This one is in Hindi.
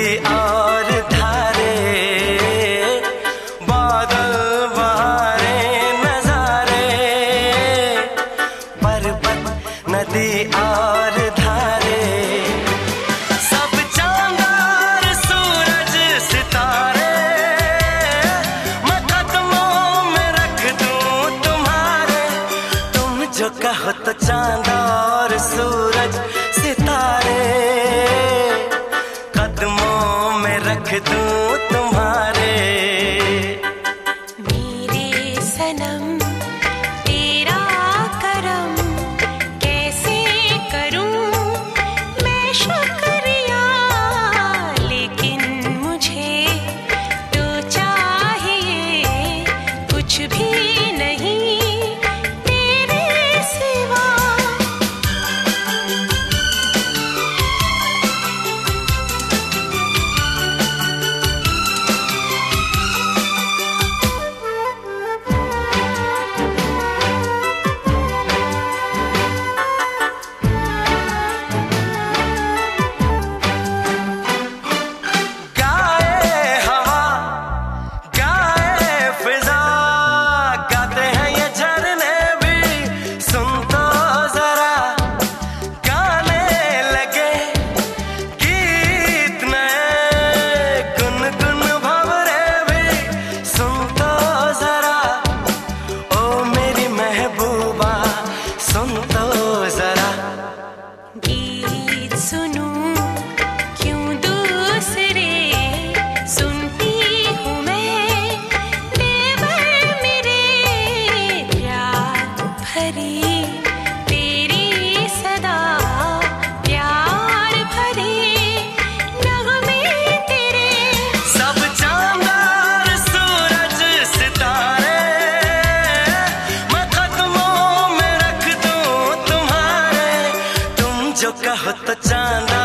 और धारे, बादल बहारे नजारे, पर्वत नदी और धारे, सब चांद और सूरज सितारे, मैं कदमों में रख दूं तुम्हारे। तुम जो कहो तो चांद और सूरज सितारे कदमों में रख दूं तुम्हारे। मेरे सनम तेरा करम कैसे करूं मैं शुक्रिया, लेकिन मुझे तो चाहिए कुछ भी नहीं तेरे सिवा। गीत सुनूं क्यों दूसरे सुनती हूँ मैं, देवर मेरे प्यार भरी तेरी सदा, प्यार भरे नगमे तेरे। सब चांद और सूरज सितारे मैं कदमों में रख दूं तुम्हारे। तुम जो कहो तो चांद